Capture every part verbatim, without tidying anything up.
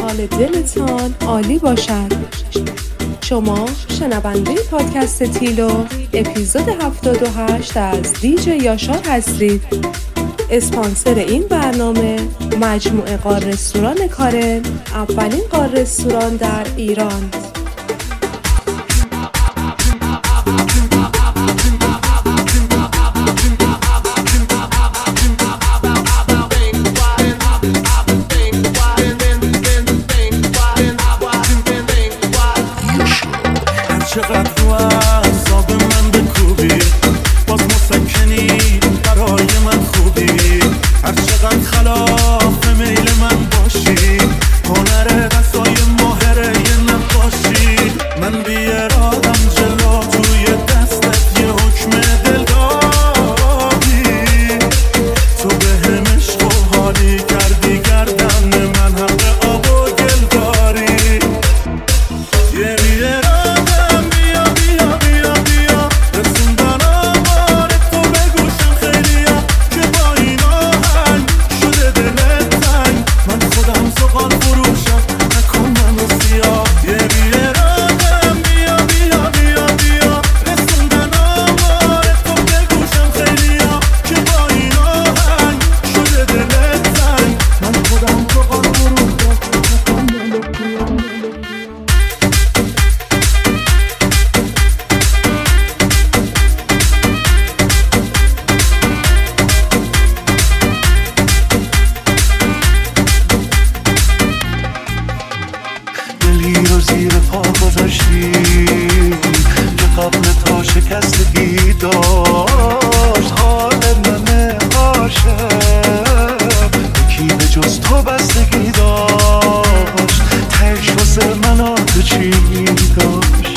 حال دلتان عالی باشد. شما شنونده پادکست تیلو اپیزود هفتاد و هشت از دیجی یاشار هستید. اسپانسر این برنامه مجموعه غار رستوران کارن، اولین غار رستوران در ایران. چقدر رو اعصاب من بکوبی، باز مسکنی برای من خوبی. هر چقدر خلاف میل من باشی، هنر دستای ماهره یه نباشی. من بی ارادم جلو توی دستت یه حکم دل دادی. تو به هم عشق و حالی کردی، گردن من حق آب و گل داری. یه بی ارادم بیا بیا بیا بیا، رسوندن آمار تو بگوشم خیلیا. که با این آهنگ شده دلت تنگ، من خودم زغال فروشم نکن منو سیاه. یه بی ارادم بیا بیا بیا بیا، رسوندن آمار تو بگوشم خیلیا. که با این آهنگ شده دلت تنگ، من خودم زغال فروشم نکن منو سیاه. دلی رو زیر پا گذاشتی که قبل تا شکستگی داشت. حال من عاشق یکی به جز تو بستگی داشت. تهش واسه من تو چی داشت؟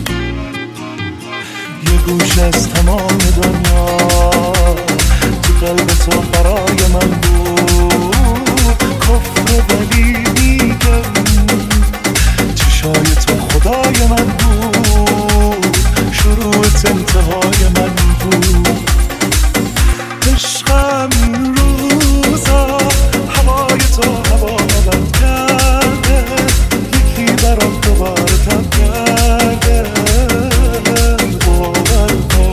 یه گوش از تمام دنیا تو قلب تو برای من بود. کفر ولی میگم چشای تو خدای من بود، شروعت انتهای من بود. عشقم این روزا هوای تو هوا بد کرده، یکی برام دوباره تب کرده. باور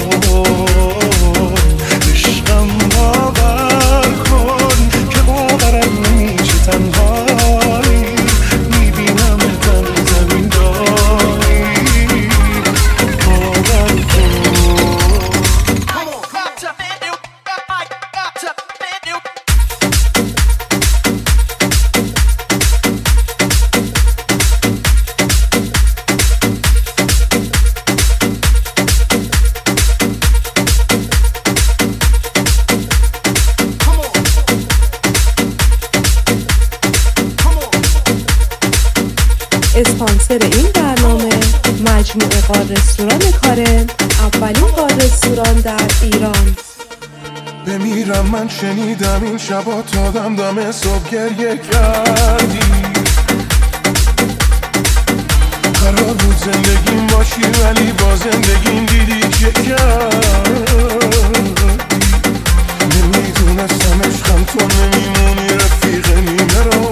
کن عشقم، باور کن که باورم نمیشه تنهایی. میبینم تن زمین داری، باور کن. اسپانسر این برنامه مجموعه غار رستوران کارن، اولین غار رستوران در ایران. بمیرم من شنیدم این شبا تا دم دم صبح گریه کردی. قرار بود زندگیم باشی ولی با زندگیم دیدی چه کردی. نمیدونستم عشقم تو نمیمونی رفیق نیمه رو.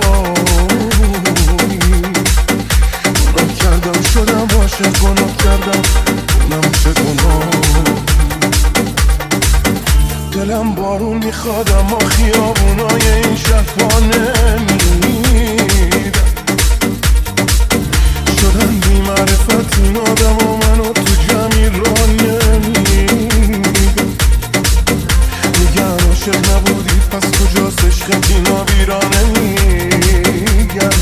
گناه کردم شدم عاشق، گناه کردم اونم چه گناه. دلم بارون میخواد اما خیابونای این شهر پا نمیدن. شدن بی معرفت این آدم و منو تو جمعی را نمیدن. میگن عاشق نبودی پس کجاست عشقت اینا بیرا نمیگن.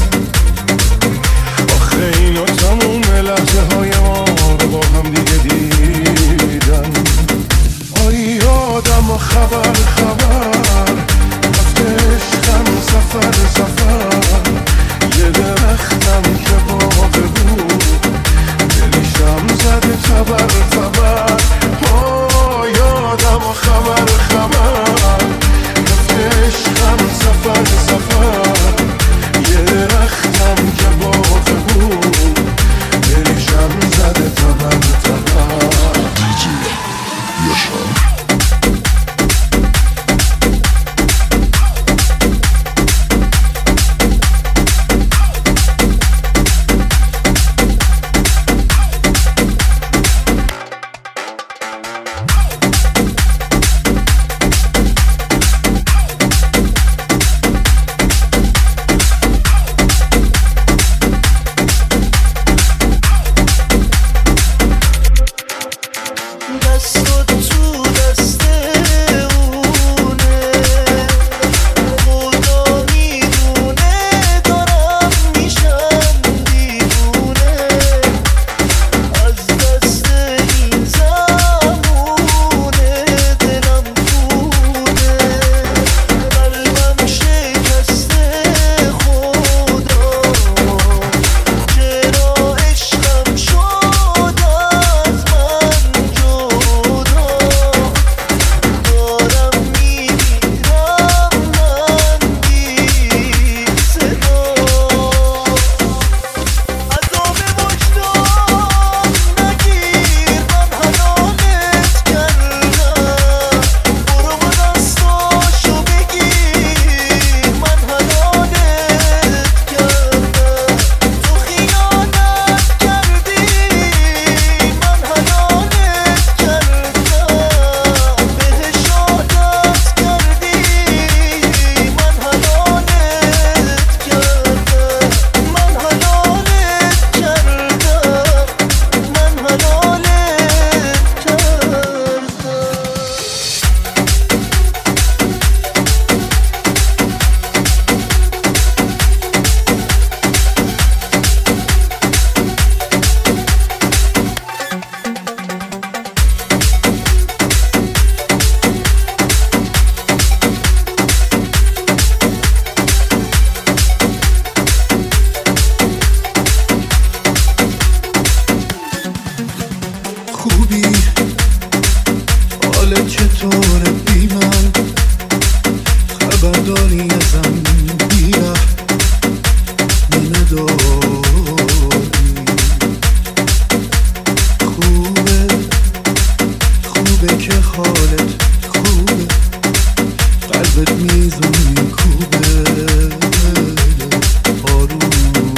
آخه اینا تموم لحظه های ما رو با هم دیگه دیدن. آی آدم و خبر خبر رفته عشقم سفر سفر. یه درختم که باقی بود دلیشم زده تبر تبر. آی آدم و خبر خبر رفته عشقم سفر سفر. یه درختم که باقی بود دلیشم زده تبر تبر. دیجی یاشار. حالت چطوره بی من؟ خبر داری ازم بیره نداری؟ خوبه خوبه که حالت خوبه، قلبت میزون میکوبه آروم.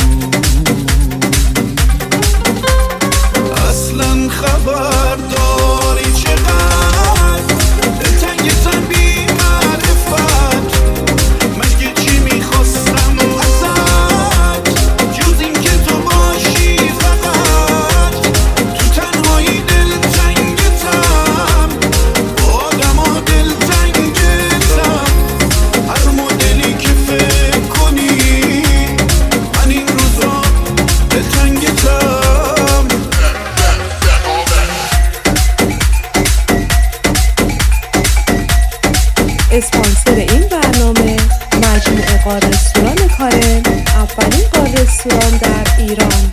اصلا خبر داری چقدر دلتنگتم بی معرفت؟ مگه چی میخواستم ازت جز این که تو باشی فقط؟ تو تنهایی دلتنگتم، با آدم ها دلتنگتم، هر مدلی که فکر کنی من این روزا دلتنگتم. اسپانسر این برنامه مجموعه غار رستوران کارم، اولین غار رستوران در ایران.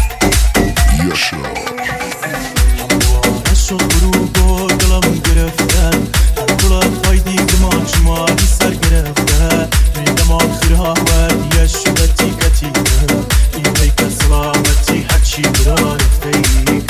شو غروب و دلم گرفته، هر کلا فایدی دماغ شماری سر گرفته، میدم آخرها ودیه شده تیکه تیکه، این بیک سلامتی هرچی برای فیکه.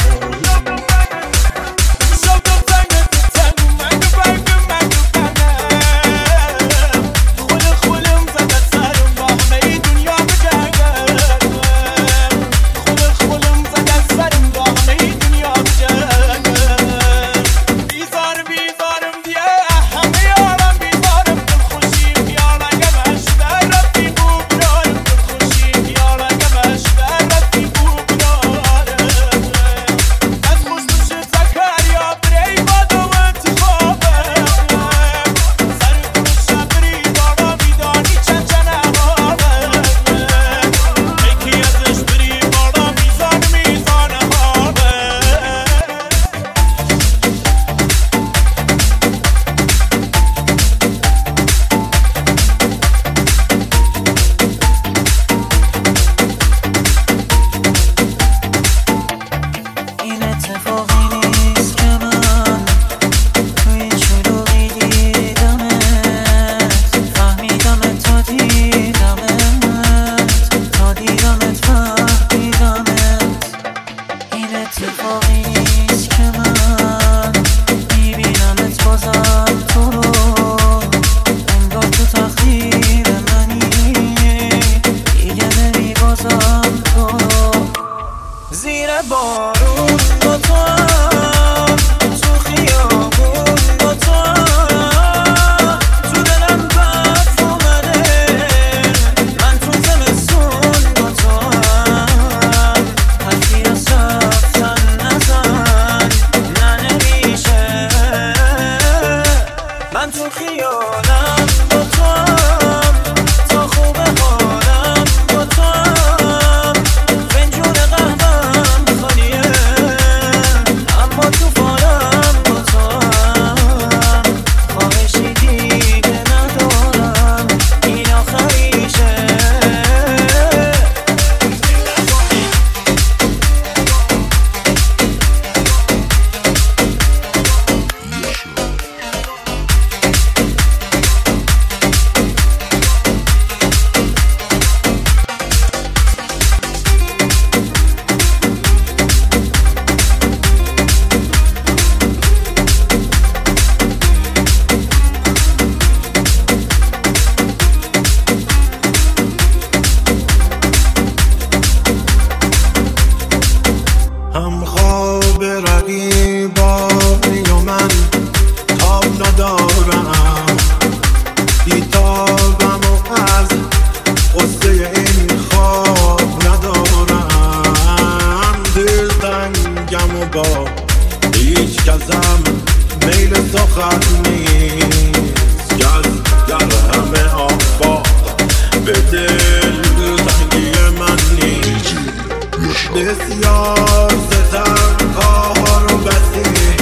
بسیار ستم کار و بسی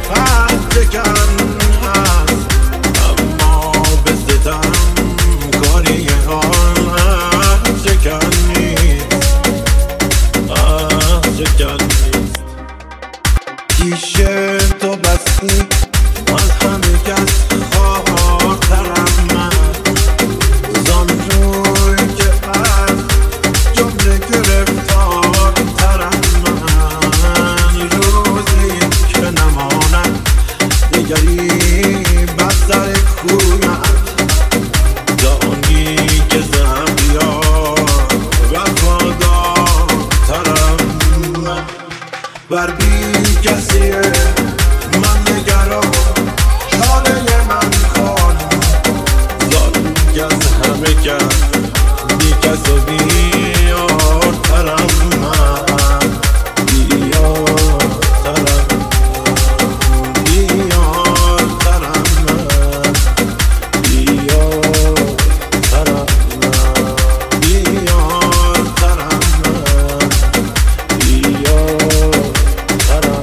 پس چکن هست، اما به ستم کاری آن هست چکن نیست، هست چکن نیست. پیش تو بسی من بگویم دانی که زهم بیار وفادارترم بر بی کسیه من نگران شانه من خانم ظالم که از همه کس بی کس و بیارترم من بیارترم بیارترم من بیارترم من بیارترم من بیارترم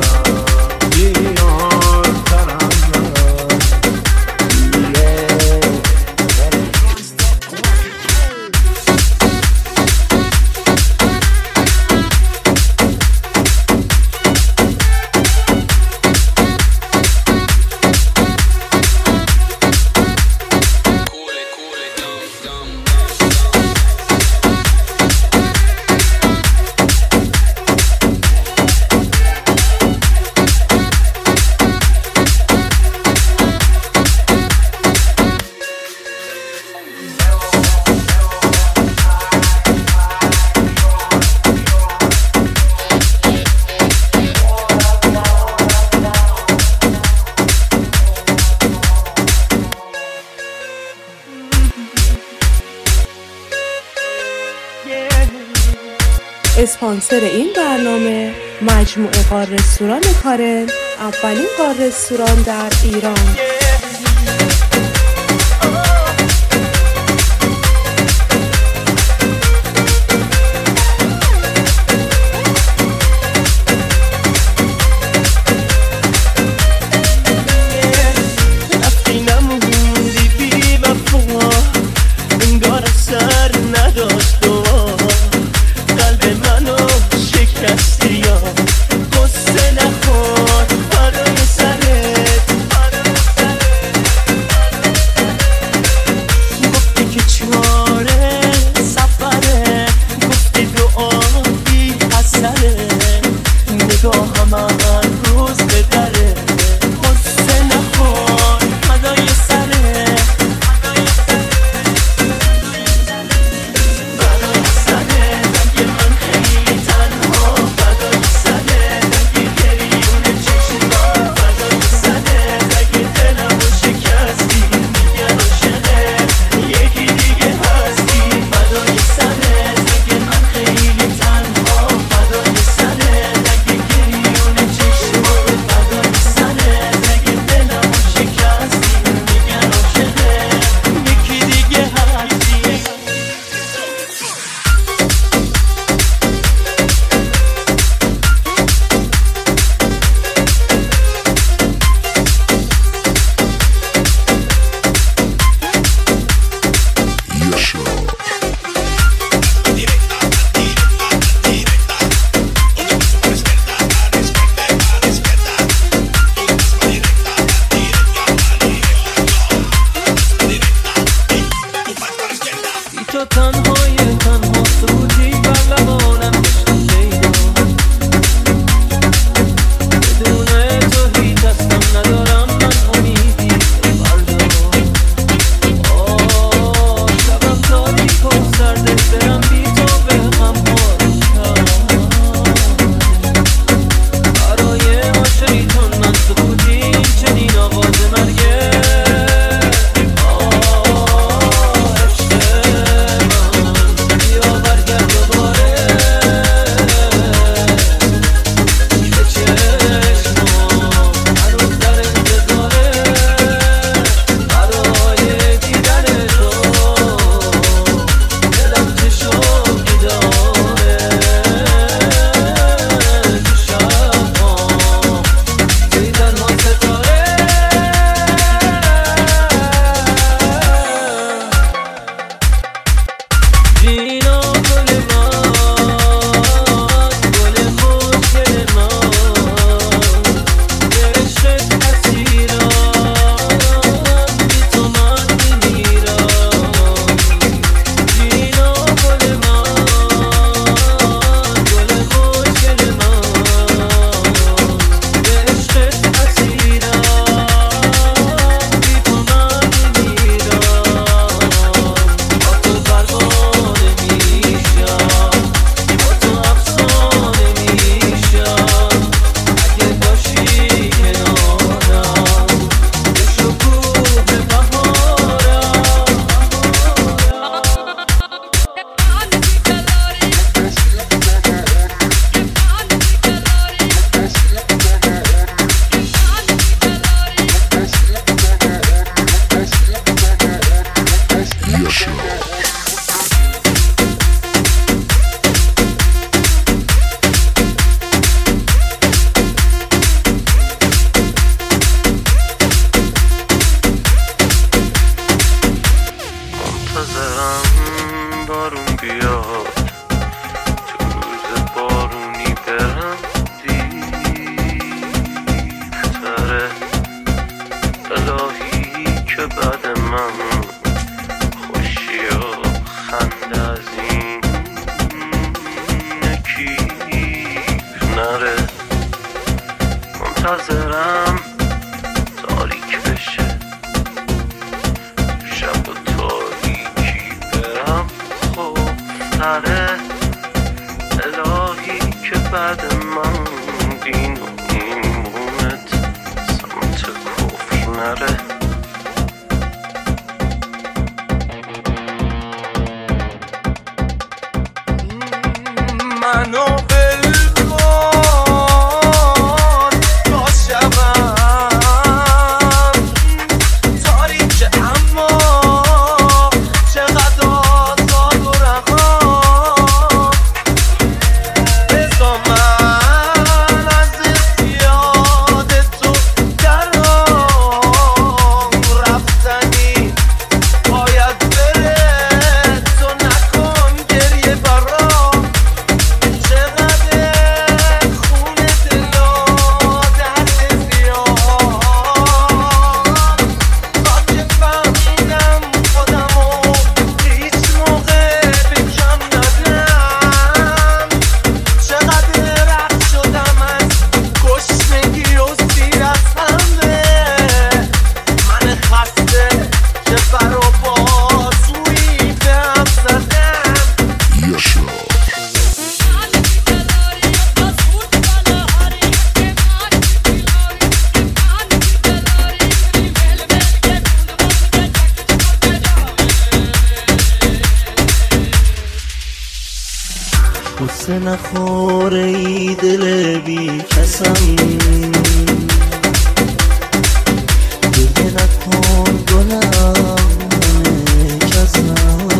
اسپانسر این برنامه مجموعه غار رستوران کارن، اولین غار رستوران در ایران. قصه نخور برای سرت که بعد من خوشی و خنده از این نکیف نره. منتظرم تاریک بشه، شب و تاریکی برم خوب تره. الهی که بعد من دین و ایمونت سمت کفر نره. منو بل کن تا شبم تاریکه اما چقدر آزاد و رها. بذار من از یاد تو در راه رفتنی باید بره. تو نکن گریه برام، چقدر خون دل و درد زیاد. تا که فهمیدم خودمو هیچ موقع به کم ندم. چقدر رد شدم از گشنگی و سیر از همه. من خسته که برا بازویی به هم زدم. قصه نخوره ای دل بی کسم، گریه نکن گلم من کسم.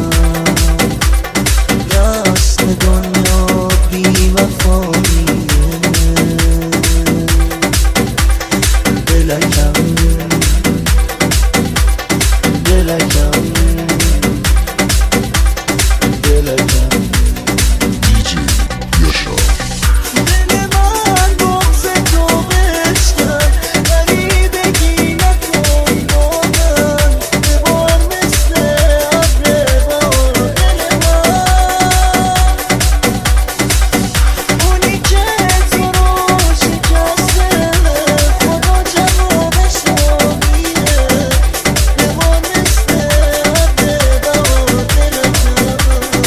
دست دنیا بی وفاییه، دلکم دلکم دلکم. دل من بغض تو بشکن، ولی بگی نکن با من. ببار مثل ابر بهار دل من، اونی که تو رو شکسته خدا جوابش رو میده. ببار مثل ابر بهار دل من.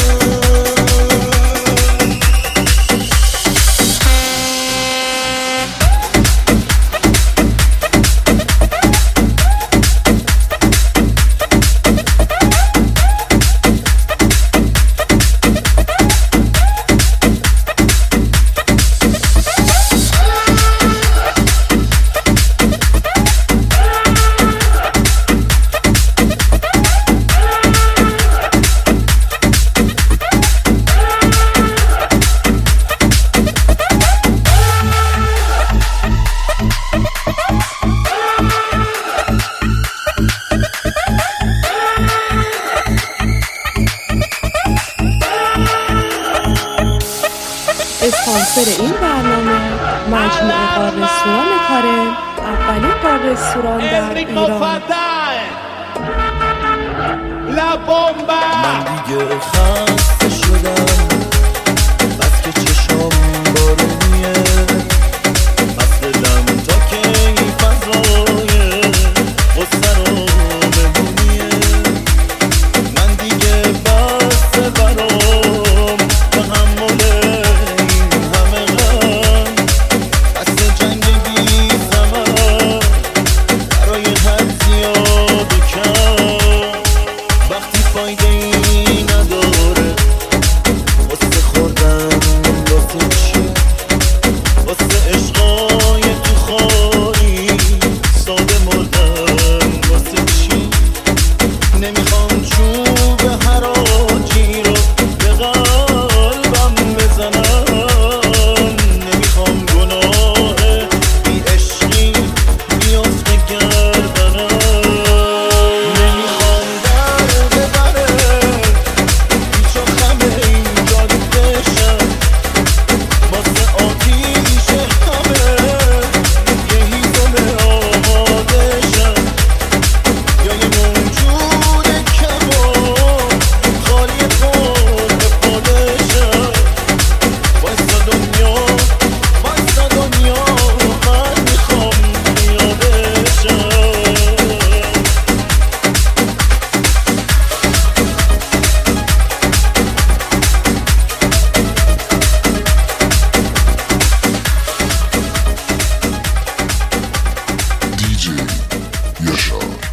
اسپانسر این برنامه مجموعه قار رستوران کارم، اولین قار رستوران در ایران. من دیگه خسته شدم، بس که چشام بارونیه. بس دلم تا که این فضای غصه رو بمونیه. من دیگه بس برام تحمل این همه غم. بس جنگ بی ثمر برای حد زیاد و کم. وقتی فایده ای نداره یاشار.